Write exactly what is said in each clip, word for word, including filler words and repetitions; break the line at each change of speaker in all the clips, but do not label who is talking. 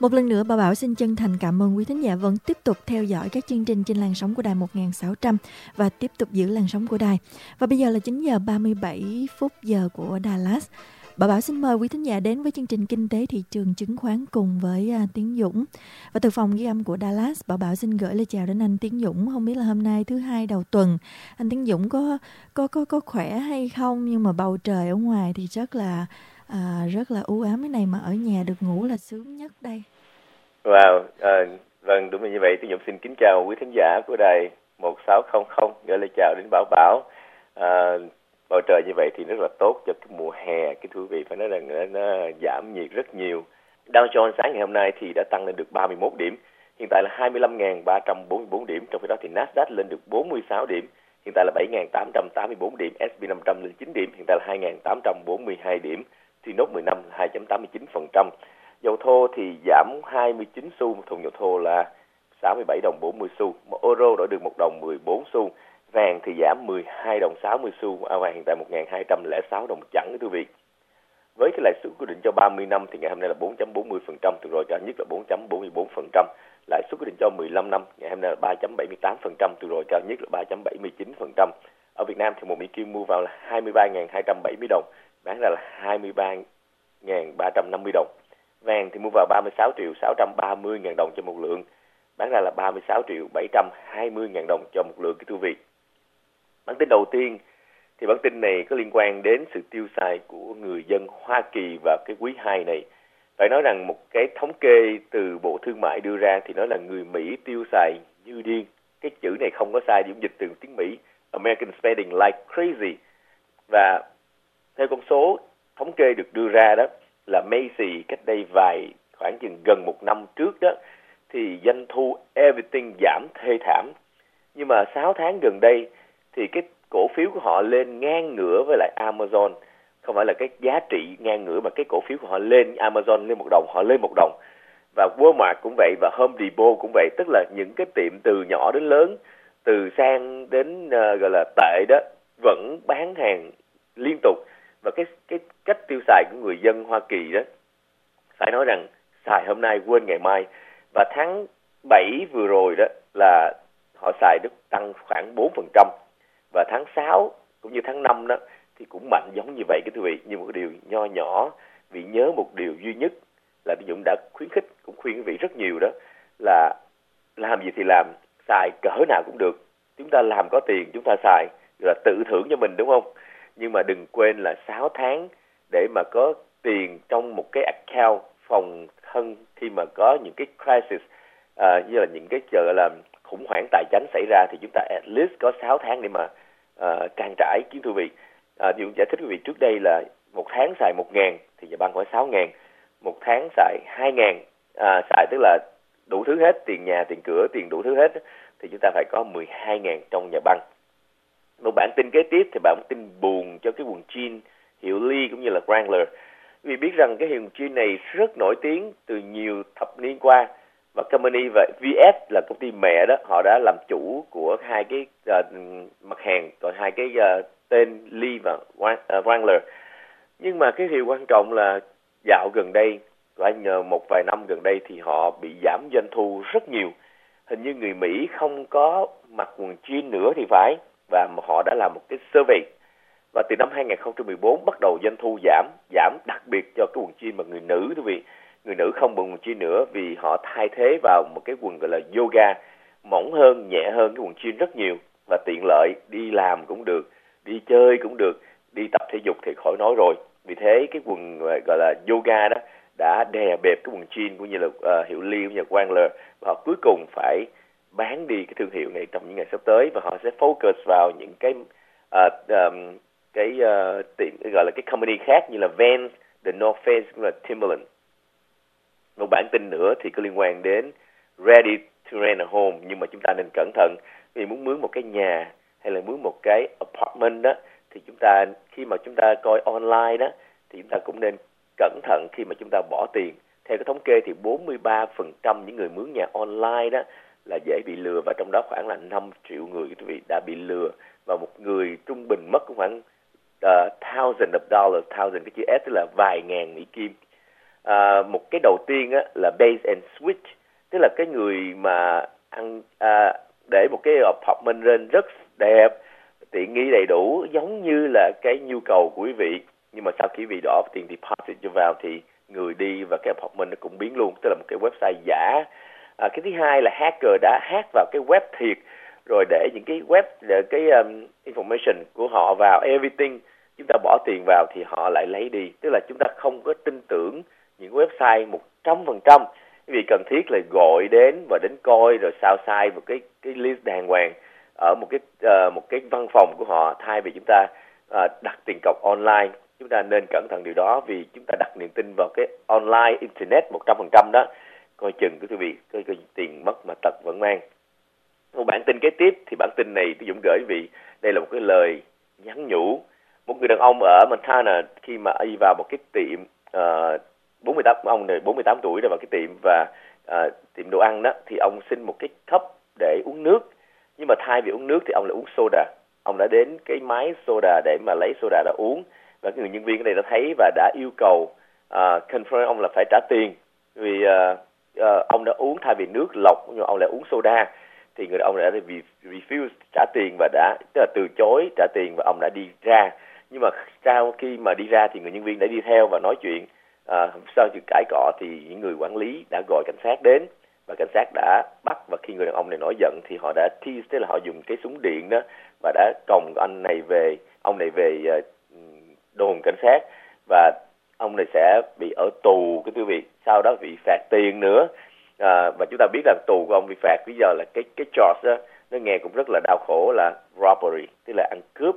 Một lần nữa, Bảo Bảo xin chân thành cảm ơn quý thính giả vẫn tiếp tục theo dõi các chương trình trên làn sóng của đài một nghìn sáu trăm và tiếp tục giữ làn sóng của đài. Và bây giờ là chín giờ ba mươi bảy phút giờ của Dallas. Bảo Bảo xin mời quý thính giả đến với chương trình Kinh tế thị trường chứng khoán cùng với uh, Tiến Dũng. Và từ phòng ghi âm của Dallas, Bảo Bảo xin gửi lời chào đến anh Tiến Dũng. Không biết là hôm nay thứ hai đầu tuần, anh Tiến Dũng có có có có khỏe hay không? Nhưng mà bầu trời ở ngoài thì rất là À, rất là u ám thế này, mà ở nhà được ngủ là sướng nhất đây.
Wow, à, vâng, đúng là như vậy. Tôi Dũng xin kính chào quý thính giả của đài một sáu không không, gửi lời chào đến Bảo Bảo. À, bầu trời như vậy thì rất là tốt cho cái mùa hè, cái thú vị phải nói rằng nó, nó giảm nhiệt rất nhiều. Dow Jones sáng ngày hôm nay thì đã tăng lên được ba mươi mốt điểm, hiện tại là hai mươi lăm nghìn ba trăm bốn mươi bốn điểm. Trong khi đó thì Nasdaq lên được bốn mươi sáu điểm, hiện tại là bảy nghìn tám trăm tám mươi bốn điểm. ét and pê năm trăm lên chín điểm, hiện tại là hai nghìn tám trăm bốn mươi hai điểm. Thì nốt mười năm hai phẩy tám mươi chín phần trăm. Dầu thô thì giảm hai mươi chín xu, một thùng dầu thô là sáu mươi bảy đồng bốn mươi xu. Một euro đổi được một đồng mười bốn xu. Vàng thì giảm mười hai đồng sáu mươi xu, ao vàng hiện tại một nghìn hai trăm lẻ sáu đồng chẵn thưa quý vị. Với cái lãi suất quyết định cho ba mươi năm thì ngày hôm nay là bốn phẩy bốn mươi phần trăm, từ rồi cao nhất là bốn phẩy bốn mươi bốn phần trăm. Lãi suất quyết định cho mười lăm năm ngày hôm nay là ba phẩy bảy mươi tám phần trăm, từ rồi cao nhất là ba phẩy bảy mươi chín phần trăm. Ở Việt Nam thì một Mỹ Kim mua vào là hai mươi ba nghìn hai trăm bảy mươi đồng, bán ra là hai mươi ba nghìn ba trăm năm mươi đồng. Vàng thì mua vào ba mươi sáu triệu sáu trăm ba mươi ngàn đồng cho một lượng, bán ra là ba mươi sáu triệu bảy trăm hai mươi ngàn đồng cho một lượng, cái thú vị. Bản tin đầu tiên thì bản tin này có liên quan đến sự tiêu xài của người dân Hoa Kỳ vào cái quý hai này. Phải nói rằng một cái thống kê từ Bộ Thương mại đưa ra thì nói là người Mỹ tiêu xài như điên. Cái chữ này không có sai, điểm dịch từ tiếng Mỹ, American spending like crazy. Và theo con số thống kê được đưa ra đó là Macy cách đây vài khoảng chừng gần một năm trước đó thì doanh thu everything giảm thê thảm. Nhưng mà sáu tháng gần đây thì cái cổ phiếu của họ lên ngang ngửa với lại Amazon. Không phải là cái giá trị ngang ngửa mà cái cổ phiếu của họ lên, Amazon lên một đồng, họ lên một đồng. Và Walmart cũng vậy và Home Depot cũng vậy. Tức là những cái tiệm từ nhỏ đến lớn, từ sang đến uh, gọi là tệ đó, vẫn bán hàng liên tục. Và cái cái cách tiêu xài của người dân Hoa Kỳ đó, phải nói rằng xài hôm nay quên ngày mai. Và tháng bảy vừa rồi đó là họ xài được tăng khoảng bốn phần trăm. Và tháng sáu cũng như tháng năm đó thì cũng mạnh giống như vậy cái thưa vị. Nhưng một cái điều nho nhỏ, vì nhớ một điều duy nhất là Đức Dũng đã khuyến khích, cũng khuyên quý vị rất nhiều đó, là làm gì thì làm, xài cỡ nào cũng được. Chúng ta làm có tiền chúng ta xài, là tự thưởng cho mình đúng không? Nhưng mà đừng quên là sáu tháng để mà có tiền trong một cái account phòng thân khi mà có những cái crisis, à, như là những cái gọi là khủng hoảng tài chính xảy ra thì chúng ta at least có sáu tháng để mà uh, trang trải kiến thưa vị. À, Dũng giải thích quý vị trước đây là một tháng xài một ngàn thì nhà băng phải sáu ngàn, một tháng xài hai ngàn, à, xài tức là đủ thứ hết, tiền nhà, tiền cửa, tiền đủ thứ hết thì chúng ta phải có mười hai ngàn trong nhà băng. Một bản tin kế tiếp thì bản tin buồn cho cái quần jean hiệu Lee cũng như là Wrangler. Vì biết rằng cái hiệu jean này rất nổi tiếng từ nhiều thập niên qua, và company và vê ét là công ty mẹ đó, họ đã làm chủ của hai cái uh, mặt hàng, còn hai cái uh, tên Lee và Wrangler. Nhưng mà cái điều quan trọng là dạo gần đây, phải nhờ một vài năm gần đây thì họ bị giảm doanh thu rất nhiều. Hình như người Mỹ không có mặc quần jean nữa thì phải, và họ đã làm một cái survey. Và từ năm hai không một bốn bắt đầu doanh thu giảm, giảm đặc biệt cho cái quần jean mà người nữ quý vị. Người nữ không bận quần jean nữa vì họ thay thế vào một cái quần gọi là yoga, mỏng hơn, nhẹ hơn cái quần jean rất nhiều và tiện lợi, đi làm cũng được, đi chơi cũng được, đi tập thể dục thì khỏi nói rồi. Vì thế cái quần gọi là yoga đó đã đè bẹp cái quần jean cũng như là uh, hiệu Lee cũng như là Wrangler, và họ cuối cùng phải bán đi cái thương hiệu này trong những ngày sắp tới, và họ sẽ focus vào những cái uh, um, cái uh, tiệm gọi là cái company khác như là Vans, The North Face cũng là Timberland. Một bản tin nữa thì có liên quan đến Ready to Rent a Home, nhưng mà chúng ta nên cẩn thận vì muốn mướn một cái nhà hay là mướn một cái apartment đó thì chúng ta khi mà chúng ta coi online đó thì chúng ta cũng nên cẩn thận khi mà chúng ta bỏ tiền. Theo cái thống kê thì bốn mươi ba phần trăm những người mướn nhà online đó là dễ bị lừa, và trong đó khoảng là năm triệu người quý vị đã bị lừa, và một người trung bình mất khoảng uh, thousand of dollars, thousand cái chữ S tức là vài ngàn Mỹ Kim. À, một cái đầu tiên á, là base and switch, tức là cái người mà ăn à, để một cái apartment lên rất đẹp, tiện nghi đầy đủ giống như là cái nhu cầu của quý vị, nhưng mà sau khi quý vị đổ tiền deposit cho vào thì người đi và cái apartment nó cũng biến luôn, tức là một cái website giả. À, cái thứ hai là hacker đã hack vào cái web thiệt, rồi để những cái web cái um, information của họ vào everything, chúng ta bỏ tiền vào thì họ lại lấy đi, tức là chúng ta không có tin tưởng những website một trăm phần trăm. Quý vị cần thiết là gọi đến và đến coi rồi sao sai một cái cái list đàng hoàng ở một cái uh, một cái văn phòng của họ, thay vì chúng ta uh, đặt tiền cọc online. Chúng ta nên cẩn thận điều đó, vì chúng ta đặt niềm tin vào cái online internet một trăm phần trăm đó, coi chừng quý vị coi, coi tiền mất mà tật vẫn mang. Một bản tin kế tiếp thì bản tin này tôi Dũng gửi quý vị, đây là một cái lời nhắn nhủ. Một người đàn ông ở Montana khi mà đi vào một cái tiệm, uh, bốn mươi tám ông này bốn mươi tám tuổi đã vào cái tiệm và uh, tiệm đồ ăn đó, thì ông xin một cái cup để uống nước, nhưng mà thay vì uống nước thì ông lại uống soda. Ông đã đến cái máy soda để mà lấy soda đã uống, và cái người nhân viên ở đây đã thấy và đã yêu cầu uh, confirm ông là phải trả tiền, vì uh, uh, ông đã uống thay vì nước lọc nhưng ông lại uống soda. Thì người ông đã refuse trả tiền và đã tức là từ chối trả tiền, và ông đã đi ra. Nhưng mà sau khi mà đi ra thì người nhân viên đã đi theo và nói chuyện. À, sau chuyện cãi cọ thì những người quản lý đã gọi cảnh sát đến, và cảnh sát đã bắt. Và khi người đàn ông này nổi giận thì họ đã tease, tức là họ dùng cái súng điện đó và đã còng anh này về ông này về uh, đồn cảnh sát, và ông này sẽ bị ở tù cái quý vị, sau đó bị phạt tiền nữa. À, và chúng ta biết rằng tù của ông bị phạt bây giờ là cái cái charge đó, nó nghe cũng rất là đau khổ, là robbery, tức là ăn cướp.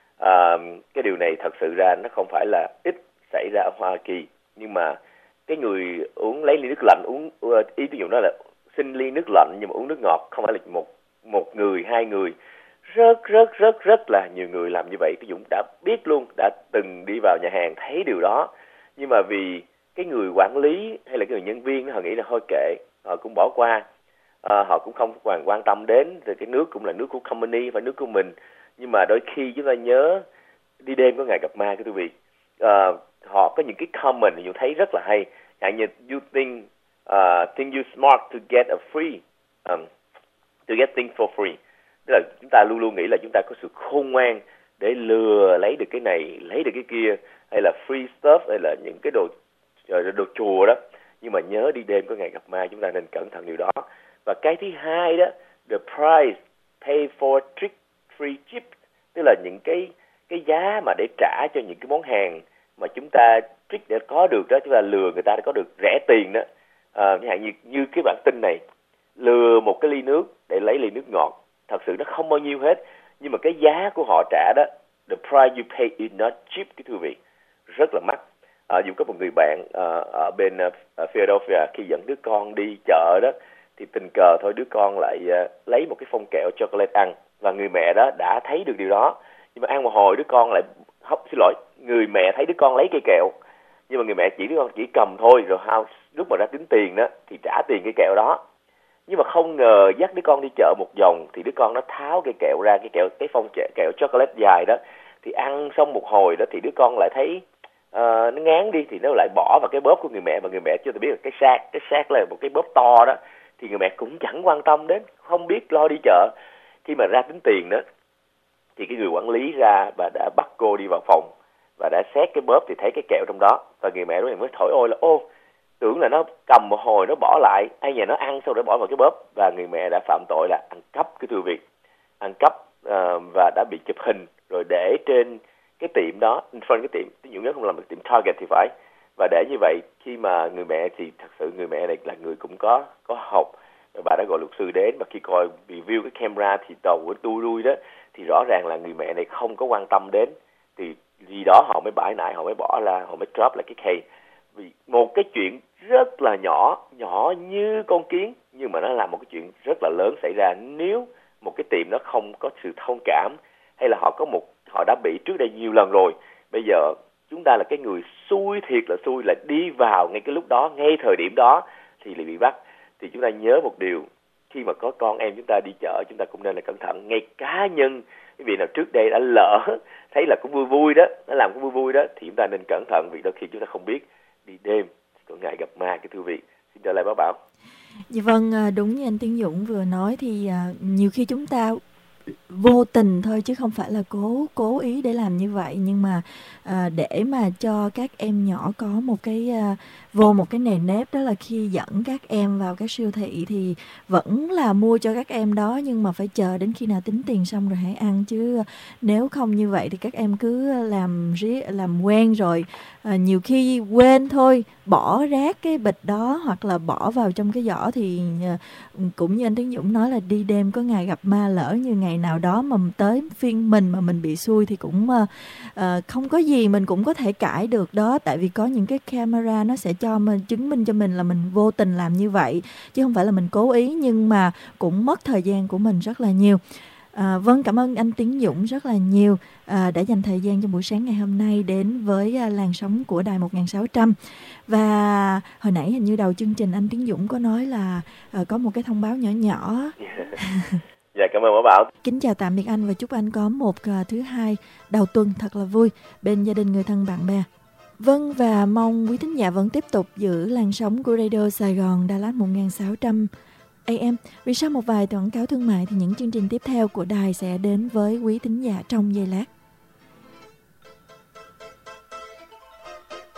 À, cái điều này thật sự ra nó không phải là ít xảy ra ở Hoa Kỳ, nhưng mà cái người uống lấy ly nước lạnh uống, ý ví dụ đó là xin ly nước lạnh nhưng mà uống nước ngọt, không phải là một một người hai người, rất rất rất rất là nhiều người làm như vậy. Cái Dũng đã biết luôn, đã từng đi vào nhà hàng thấy điều đó, nhưng mà vì cái người quản lý hay là cái người nhân viên họ nghĩ là thôi kệ, họ cũng bỏ qua, à, họ cũng không hoàn quan tâm đến, rồi cái nước cũng là nước của company, phải nước của mình. Nhưng mà đôi khi chúng ta nhớ đi đêm có ngày gặp ma, cái quý vị, à, họ có những cái comment mình thấy rất là hay, chẳng như you think uh, think you smart to get a free um, to get things for free, tức là chúng ta luôn luôn nghĩ là chúng ta có sự khôn ngoan để lừa lấy được cái này, lấy được cái kia, hay là free stuff, hay là những cái đồ đồ chùa đó. Nhưng mà nhớ đi đêm có ngày gặp ma, chúng ta nên cẩn thận điều đó. Và cái thứ hai đó, the price pay for trick free chip, tức là những cái cái giá mà để trả cho những cái món hàng mà chúng ta trick để có được đó, chúng ta lừa người ta để có được rẻ tiền đó. À, như, như cái bản tin này, lừa một cái ly nước để lấy ly nước ngọt, thật sự nó không bao nhiêu hết, nhưng mà cái giá của họ trả đó, the price you pay is not cheap, cái thưa vị, rất là mắc. À, dù có một người bạn uh, ở bên uh, Philadelphia, khi dẫn đứa con đi chợ đó, thì tình cờ thôi đứa con lại uh, lấy một cái phong kẹo chocolate ăn, và người mẹ đó đã thấy được điều đó, nhưng mà ăn một hồi đứa con lại hấp, xin lỗi, người mẹ thấy đứa con lấy cây kẹo, nhưng mà người mẹ chỉ đứa con chỉ cầm thôi, rồi house, lúc mà ra tính tiền đó thì trả tiền cây kẹo đó. Nhưng mà không ngờ dắt đứa con đi chợ một vòng thì đứa con nó tháo cây kẹo ra, cái kẹo cái phong kẹo chocolate dài đó, thì ăn xong một hồi đó thì đứa con lại thấy uh, nó ngán đi, thì nó lại bỏ vào cái bóp của người mẹ, và người mẹ chưa biết là cái xác cái xác là một cái bóp to đó, thì người mẹ cũng chẳng quan tâm đến, không biết lo đi chợ. Khi mà ra tính tiền đó thì cái người quản lý ra và đã bắt cô đi vào phòng và đã xét cái bóp thì thấy cái kẹo trong đó, và người mẹ mới thổi ôi là ô, tưởng là nó cầm một hồi nó bỏ lại, ai nhà nó ăn sau đó bỏ vào cái bóp, và người mẹ đã phạm tội là ăn cắp, cái thưa việc ăn cắp, uh, và đã bị chụp hình rồi để trên cái tiệm đó, in front cái tiệm, ví dụ nhớ không làm được tiệm Target thì phải. Và để như vậy, khi mà người mẹ thì thật sự người mẹ này là người cũng có có học, bà đã gọi luật sư đến, và khi coi review cái camera thì đầu của đuôi đuôi đó, thì rõ ràng là người mẹ này không có quan tâm đến, thì vì đó họ mới bãi nại, họ mới bỏ ra, họ mới drop lại cái case. Vì một cái chuyện rất là nhỏ, nhỏ như con kiến, nhưng mà nó là một cái chuyện rất là lớn xảy ra nếu một cái tiệm nó không có sự thông cảm, hay là họ có một họ đã bị trước đây nhiều lần rồi. Bây giờ chúng ta là cái người xui thiệt là xui, là đi vào ngay cái lúc đó, ngay thời điểm đó thì lại bị bắt. Thì chúng ta nhớ một điều, khi mà có con em chúng ta đi chợ, chúng ta cũng nên là cẩn thận. Ngay cá nhân cái vị nào trước đây đã lỡ thấy là cũng vui vui đó, nó làm cũng vui vui đó, thì chúng ta nên cẩn thận, vì đôi khi chúng ta không biết đi đêm có ngại gặp ma, cái thư viện. Xin trở lại Bảo Bảo.
Dạ vâng, đúng như anh Tiến Dũng vừa nói thì nhiều khi chúng ta vô tình thôi chứ không phải là cố cố ý để làm như vậy, nhưng mà à, để mà cho các em nhỏ có một cái à, vô một cái nề nếp, đó là khi dẫn các em vào các siêu thị thì vẫn là mua cho các em đó, nhưng mà phải chờ đến khi nào tính tiền xong rồi hãy ăn, chứ nếu không như vậy thì các em cứ làm làm quen rồi à, nhiều khi quên thôi, bỏ rác cái bịch đó hoặc là bỏ vào trong cái giỏ thì à, cũng như anh Tiến Dũng nói là đi đêm có ngày gặp ma, lỡ như ngày nào đó mà tới phiên mình mà mình bị xui thì cũng uh, uh, không có gì mình cũng có thể cãi được đó, tại vì có những cái camera nó sẽ cho mình chứng minh cho mình là mình vô tình làm như vậy chứ không phải là mình cố ý, nhưng mà cũng mất thời gian của mình rất là nhiều. À, vâng, cảm ơn anh Tiến Dũng rất là nhiều à, đã dành thời gian trong buổi sáng ngày hôm nay đến với à, làn sóng của đài một nghìn sáu trăm. Và hồi nãy hình như đầu chương trình anh Tiến Dũng có nói là à, có một cái thông báo nhỏ nhỏ.
Dạ, cảm ơn Bảo Bảo.
Kính chào tạm biệt anh và chúc anh có một uh, thứ hai đầu tuần thật là vui bên gia đình, người thân, bạn bè. Vâng, và mong quý thính giả vẫn tiếp tục giữ làn sóng của Radio Sài Gòn Đà Lạt một nghìn sáu trăm a em. Vì sau một vài quảng cáo thương mại thì những chương trình tiếp theo của đài sẽ đến với quý thính giả trong giây lát.